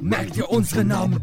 merkt ihr unsere Namen?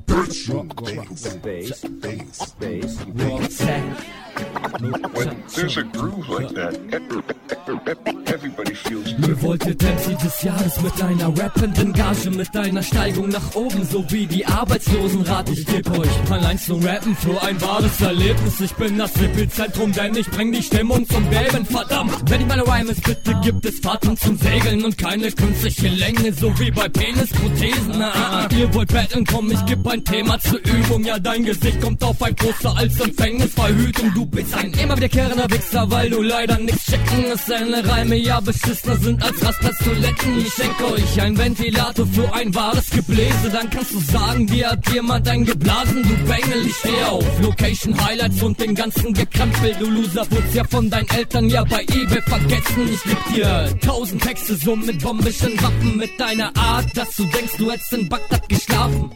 When there's a groove like that, everybody feels good. Ihr wolltet MC des Jahres mit einer rappenden Gage, mit einer Steigung nach oben, so wie die Arbeitslosenrate. Ich geb euch allein zum Rappen für ein wahres Erlebnis. Ich bin das Epizentrum, denn ich bring die Stimmung zum Beben, verdammt. Wenn ich meine Rhymes bitte, gibt es Fahrten zum Segeln und keine künstliche Länge, so wie bei Penisprothesen. Ihr wollt battlen, komm, ich geb ein Thema zur Übung. Ja, dein Gesicht kommt auf ein Poster als Empfängnisverhütung. Du bist ein immer wiederkehrender Wichser, weil du leider nix checken. Es deine Reime ja beschissener sind als Rastplatz-Toiletten. Ich schenke euch ein Ventilator für ein wahres Gebläse. Dann kannst du sagen, dir hat jemand einen geblasen. Du Bengel, ich stehe auf Location Highlights und den ganzen Gekrempel. Du Loser, wurdest ja von deinen Eltern ja bei eBay vergessen. Ich geb dir 1000 Texte so mit bombischen Waffen, mit deiner Art, dass du denkst, du hättest in Bagdad geschlafen.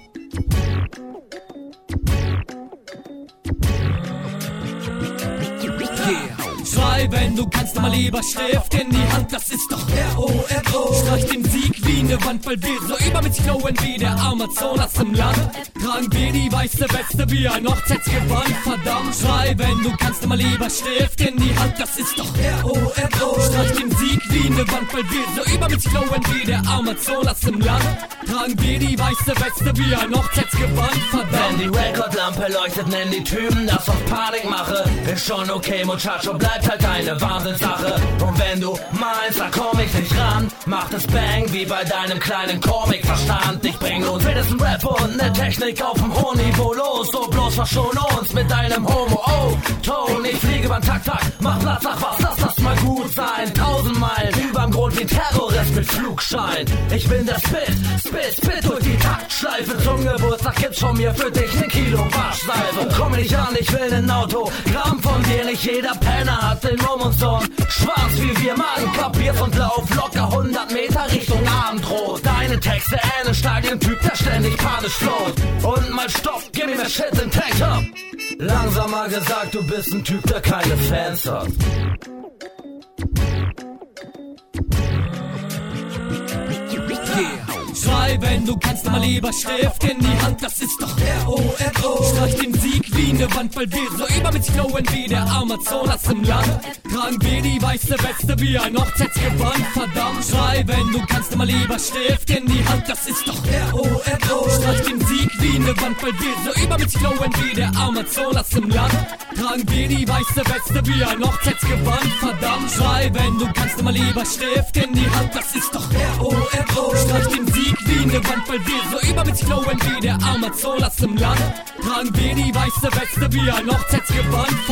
Schrei, wenn du kannst, mal lieber Stift in die Hand, das ist doch R.O.R.O. Streich den Sieg wie ne Wand, weil wir so übermäßig flowen wie der Amazonas im Land. Tragen wir die weiße Weste wie ein Hochzeitsgewand, verdammt. Schrei, wenn du kannst, mal lieber Stift in die Hand, das ist doch R.O.R.O. Streich den Sieg wie ne Wand, weil wir so übermäßig flowen wie der Amazonas im Land. Tragen wir die weiße Weste wie ein Hochzeitsgewand, verdammt. Wenn die Rekordlampe leuchtet, nennen die Typen das auf Panik mache. Ist schon okay, Muchacho, bleibt halt eine Wahnsinnssache. Und wenn du meinst, da komm ich nicht ran, macht es Bang wie bei deinem kleinen Comic-Verstand. Ich bring uns wenigstens Rap und ne Technik auf dem hohen Niveau los. So bloß verschon uns mit deinem Homo-Oh-Ton. Ich fliege beim Takt, mach Platz, ach was, lass das mal gut sein. 1000 Meilen überm Grund wie Terrorist mit Flugschein. Ich bin der Spit durch die Taktschleife. Zum Geburtstag gibt's von mir für dich 1 Kilo Waschseife. Und komm nicht an, ich will nen Autogramm von dir. Nicht jeder Penner hat den Mumm und so schwarz wie wir, Mann, kapiert und lauf locker 100 Meter Richtung Abendrot. Deine Texte ähneln Stadion-Typ, der ständig panisch float. Und mal Stopp, gib mir Shit in Tanktop. Langsamer gesagt, du bist ein Typ, der keine Fans hat. Schrei, wenn du kannst, mal lieber Stift in die Hand, das ist doch R.O.R.O. Streich den Sieg wie ne Wand, weil wir so übermäßig flowen wie der Amazonas im Land. Tragen wir die weiße Weste wie ein Hochzeitsgewand, verdammt. Schrei, wenn du kannst, mal lieber Stift in die Hand, das ist doch R.O.R.O. Streich den Sieg wie ne Wand, weil wir so übermäßig flowen wie der Amazonas im Land. Tragen wir die weiße Weste wie ein Hochzeitsgewand, verdammt. Schrei, wenn du kannst, mal lieber Stift in die Hand, das ist doch R.O.R.O. Streich den Sieg wie ne Wand, weil wir so übermäßig flowen wie der Amazonas im Land. Tragen wir die weiße Weste wie ein Hochzeitsgewand,